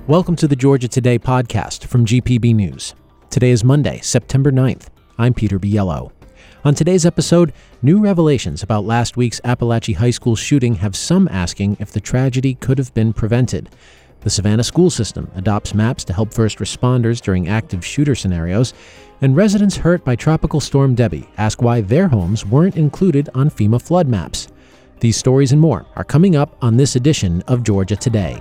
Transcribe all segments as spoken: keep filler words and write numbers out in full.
Welcome to the Georgia Today podcast from G P B News. Today is Monday, September ninth. I'm Peter Biello. On today's episode, new revelations about last week's Appalachia High School shooting have some asking if the tragedy could have been prevented. The Savannah school system adopts maps to help first responders during active shooter scenarios, and residents hurt by Tropical Storm Debbie ask why their homes weren't included on FEMA flood maps. These stories and more are coming up on this edition of Georgia Today.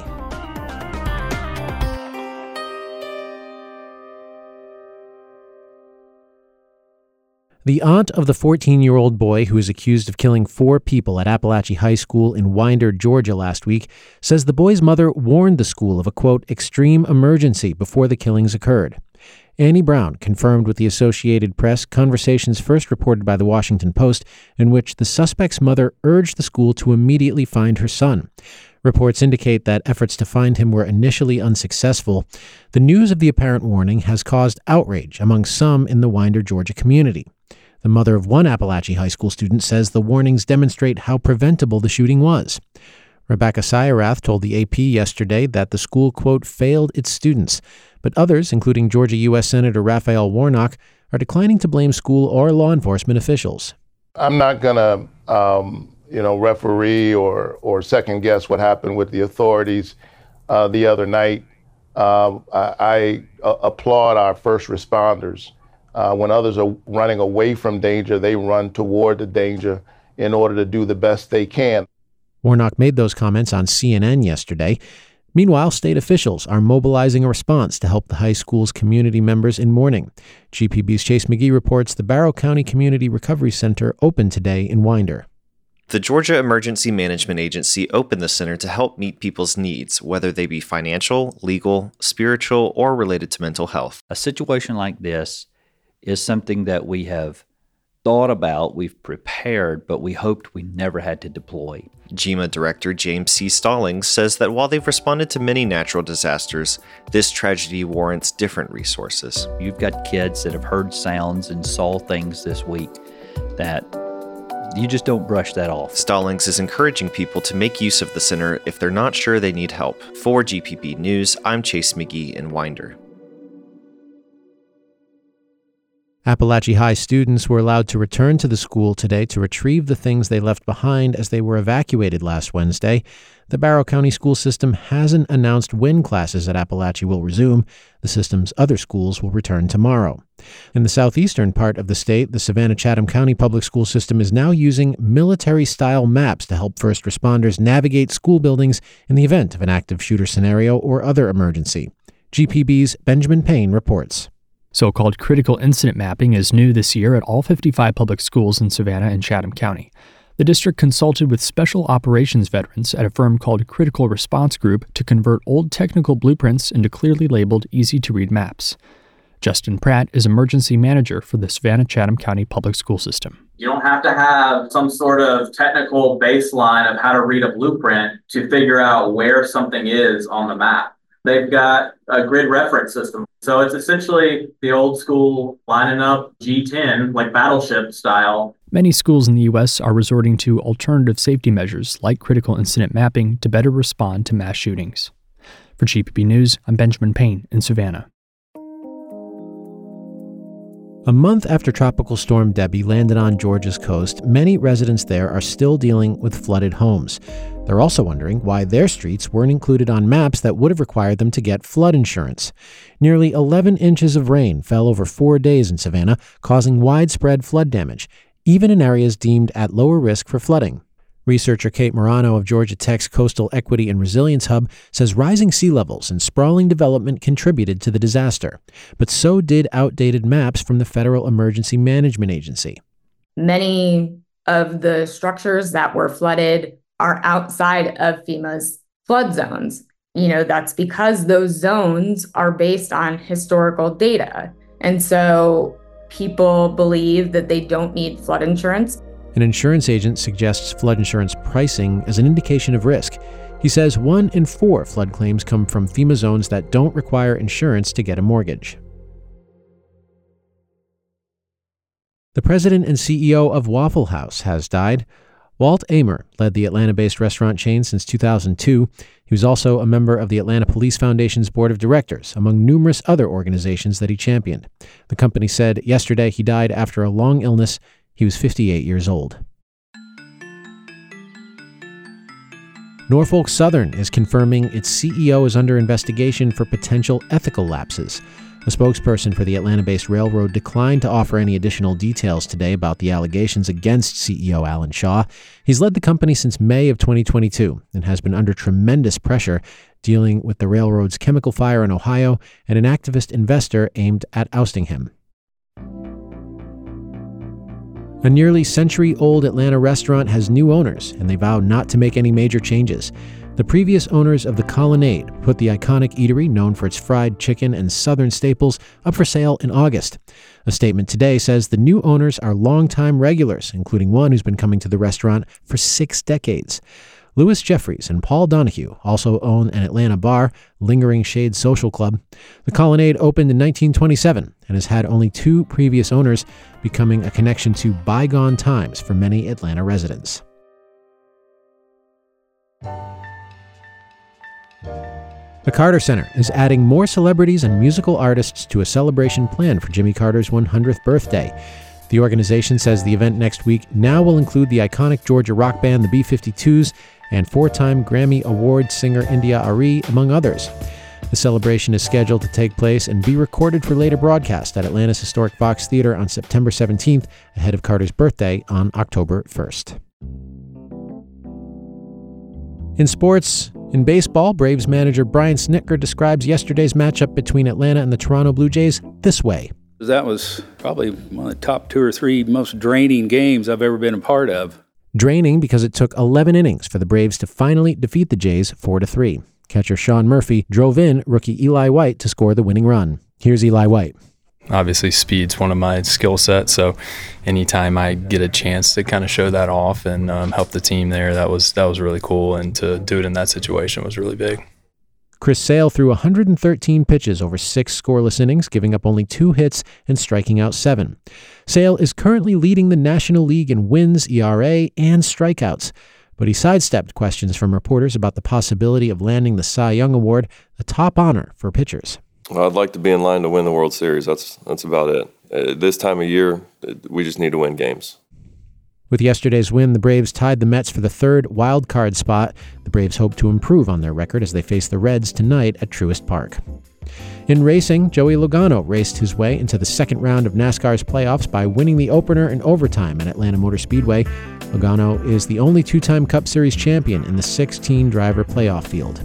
The aunt of the fourteen-year-old boy who is accused of killing four people at Appalachia High School in Winder, Georgia last week says the boy's mother warned the school of a, quote, extreme emergency before the killings occurred. Annie Brown confirmed with the Associated Press conversations first reported by the Washington Post in which the suspect's mother urged the school to immediately find her son. Reports indicate that efforts to find him were initially unsuccessful. The news of the apparent warning has caused outrage among some in the Winder, Georgia community. The mother of one Appalachia High School student says the warnings demonstrate how preventable the shooting was. Rebecca Sayarath told the A P yesterday that the school, quote, failed its students, but others, including Georgia U S Senator Raphael Warnock, are declining to blame school or law enforcement officials. I'm not going to, um, you know, referee or, or second guess what happened with the authorities uh, the other night. Uh, I, I uh, applaud our first responders. Uh, when others are running away from danger, they run toward the danger in order to do the best they can. Warnock made those comments on C N N yesterday. Meanwhile, state officials are mobilizing a response to help the high school's community members in mourning. G P B's Chase McGee reports the Barrow County Community Recovery Center opened today in Winder. The Georgia Emergency Management Agency opened the center to help meet people's needs, whether they be financial, legal, spiritual, or related to mental health. A situation like this is something that we have thought about, we've prepared, but we hoped we never had to deploy. G E M A Director James C. Stallings says that while they've responded to many natural disasters, this tragedy warrants different resources. You've got kids that have heard sounds and saw things this week that you just don't brush that off. Stallings is encouraging people to make use of the center if they're not sure they need help. For G P B News, I'm Chase McGee in Winder. Appalachia High students were allowed to return to the school today to retrieve the things they left behind as they were evacuated last Wednesday. The Barrow County school system hasn't announced when classes at Appalachia will resume. The system's other schools will return tomorrow. In the southeastern part of the state, the Savannah-Chatham County Public School System is now using military-style maps to help first responders navigate school buildings in the event of an active shooter scenario or other emergency. G P B's Benjamin Payne reports. So-called critical incident mapping is new this year at all fifty-five public schools in Savannah and Chatham County. The district consulted with special operations veterans at a firm called Critical Response Group to convert old technical blueprints into clearly labeled, easy-to-read maps. Justin Pratt is emergency manager for the Savannah-Chatham County Public School System. You don't have to have some sort of technical baseline of how to read a blueprint to figure out where something is on the map. They've got a grid reference system. So it's essentially the old school lining up G ten, like battleship style. Many schools in the U S are resorting to alternative safety measures like critical incident mapping to better respond to mass shootings. For G P B News, I'm Benjamin Payne in Savannah. A month after Tropical Storm Debbie landed on Georgia's coast, many residents there are still dealing with flooded homes. They're also wondering why their streets weren't included on maps that would have required them to get flood insurance. Nearly eleven inches of rain fell over four days in Savannah, causing widespread flood damage, even in areas deemed at lower risk for flooding. Researcher Kate Morano of Georgia Tech's Coastal Equity and Resilience Hub says rising sea levels and sprawling development contributed to the disaster, but so did outdated maps from the Federal Emergency Management Agency. Many of the structures that were flooded are outside of FEMA's flood zones. You know, that's because those zones are based on historical data. And so people believe that they don't need flood insurance. An insurance agent suggests flood insurance pricing as an indication of risk. He says one in four flood claims come from FEMA zones that don't require insurance to get a mortgage. The president and C E O of Waffle House has died. Walt Ehmer led the Atlanta-based restaurant chain since two thousand two. He was also a member of the Atlanta Police Foundation's board of directors, among numerous other organizations that he championed. The company said yesterday he died after a long illness. He was fifty-eight years old. Norfolk Southern is confirming its C E O is under investigation for potential ethical lapses. A spokesperson for the Atlanta-based railroad declined to offer any additional details today about the allegations against C E O Alan Shaw. He's led the company since May of twenty twenty-two and has been under tremendous pressure dealing with the railroad's chemical fire in Ohio and an activist investor aimed at ousting him. A nearly century-old Atlanta restaurant has new owners, and they vow not to make any major changes. The previous owners of the Colonnade put the iconic eatery, known for its fried chicken and Southern staples, up for sale in August. A statement today says the new owners are longtime regulars, including one who's been coming to the restaurant for six decades. Louis Jeffries and Paul Donahue also own an Atlanta bar, Lingering Shade Social Club. The Colonnade opened in nineteen twenty-seven and has had only two previous owners, becoming a connection to bygone times for many Atlanta residents. The Carter Center is adding more celebrities and musical artists to a celebration planned for Jimmy Carter's one hundredth birthday. The organization says the event next week now will include the iconic Georgia rock band, the B fifty-twos, and four-time Grammy Award singer India Arie, among others. The celebration is scheduled to take place and be recorded for later broadcast at Atlanta's historic Fox Theater on September seventeenth, ahead of Carter's birthday on October first. In sports, in baseball, Braves manager Brian Snitker describes yesterday's matchup between Atlanta and the Toronto Blue Jays this way. That was probably one of the top two or three most draining games I've ever been a part of. Draining because it took eleven innings for the Braves to finally defeat the Jays four to three. Catcher Sean Murphy drove in rookie Eli White to score the winning run. Here's Eli White. Obviously, speed's one of my skill sets, so anytime I get a chance to kind of show that off and um, help the team there, that was that was really cool, and to do it in that situation was really big. Chris Sale threw one hundred thirteen pitches over six scoreless innings, giving up only two hits and striking out seven. Sale is currently leading the National League in wins, E R A, and strikeouts, but he sidestepped questions from reporters about the possibility of landing the Cy Young Award, a top honor for pitchers. Well, I'd like to be in line to win the World Series. That's that's about it. At this time of year, we just need to win games. With yesterday's win, the Braves tied the Mets for the third wild card spot. The Braves hope to improve on their record as they face the Reds tonight at Truist Park. In racing, Joey Logano raced his way into the second round of NASCAR's playoffs by winning the opener in overtime at Atlanta Motor Speedway. Logano is the only two-time Cup Series champion in the sixteen-driver playoff field.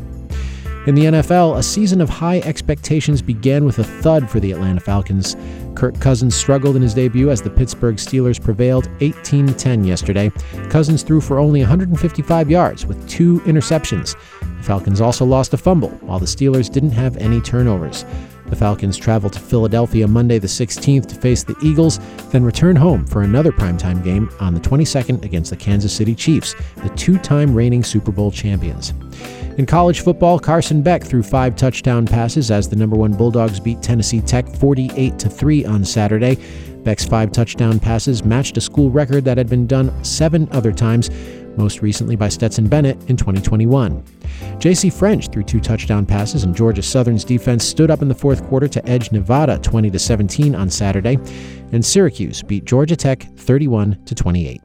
In the N F L, a season of high expectations began with a thud for the Atlanta Falcons. Kirk Cousins struggled in his debut as the Pittsburgh Steelers prevailed eighteen to ten yesterday. Cousins threw for only one hundred fifty-five yards with two interceptions. The Falcons also lost a fumble, while the Steelers didn't have any turnovers. The Falcons travel to Philadelphia Monday the sixteenth to face the Eagles, then return home for another primetime game on the twenty-second against the Kansas City Chiefs, the two-time reigning Super Bowl champions. In college football, Carson Beck threw five touchdown passes as the number one Bulldogs beat Tennessee Tech forty-eight to three on Saturday. Beck's five touchdown passes matched a school record that had been done seven other times, most recently by Stetson Bennett in twenty twenty-one. J C French threw two touchdown passes, and Georgia Southern's defense stood up in the fourth quarter to edge Nevada twenty to seventeen on Saturday, and Syracuse beat Georgia Tech thirty-one to twenty-eight.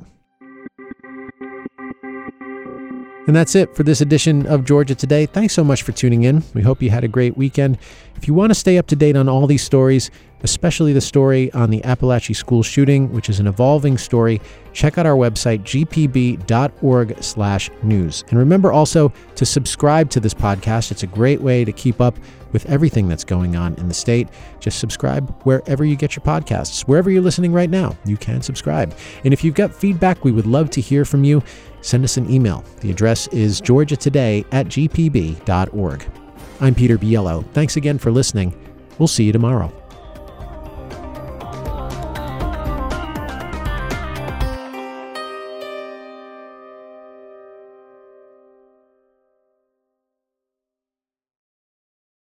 And that's it for this edition of Georgia Today. Thanks so much for tuning in. We hope you had a great weekend. If you want to stay up to date on all these stories, especially the story on the Appalachia school shooting, which is an evolving story, check out our website, g p b dot org slash news. And remember also to subscribe to this podcast. It's a great way to keep up with everything that's going on in the state. Just subscribe wherever you get your podcasts. Wherever you're listening right now, you can subscribe. And if you've got feedback, we would love to hear from you. Send us an email. The address is georgia today at g p b dot org. I'm Peter Biello. Thanks again for listening. We'll see you tomorrow.